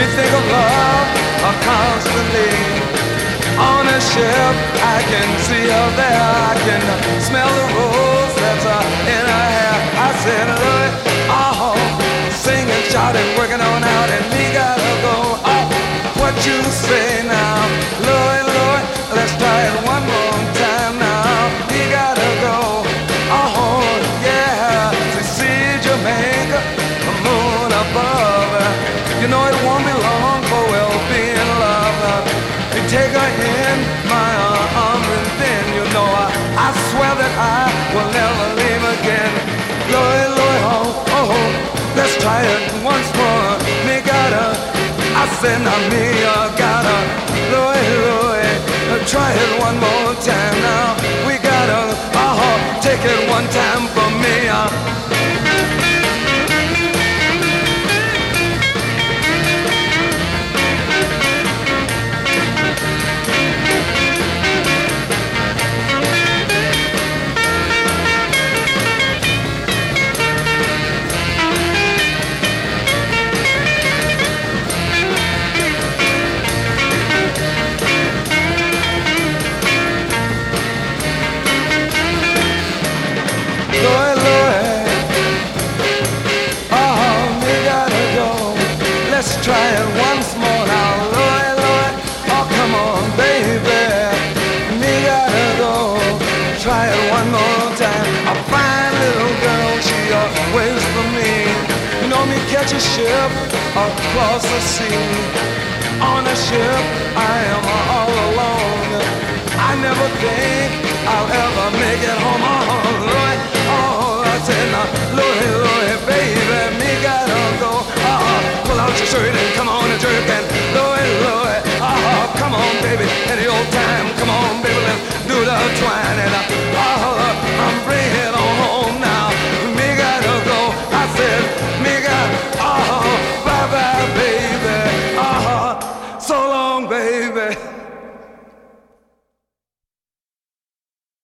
think of love constantly. On a ship, I can see her there. I can smell the rose that's in her hair. I said, Louie, oh, singing, shouting, working on out, and we gotta go. Oh, what you say now, Louie, Louie? Let's try it one more time now. We gotta go. Oh, yeah, to see Jamaica, the moon above. You know it won't be long for we'll be in love. You take her in my arms and then you know I swear that I will never leave again. Louie, Louie, oh, oh, let's try it once more. Me gotta, I said not me, gotta. Louie, Louie, try it one more time now. We gotta, take it one time for me. Louie, Louie, oh, we gotta go. Let's try it once more now. Louie, Louie, oh, come on, baby. We gotta go. Try it one more time. A fine little girl, she waits for me. You know me catch a ship across the sea. On a ship, I am all alone. I never think I'll ever make it home. Oh, Louie, oh, I said, now, Louie, Louie, baby, me gotta go. Pull out your shirt and come on and jerk and Louie, Louie, come on, baby, any old time, come on, baby, let's do the twine and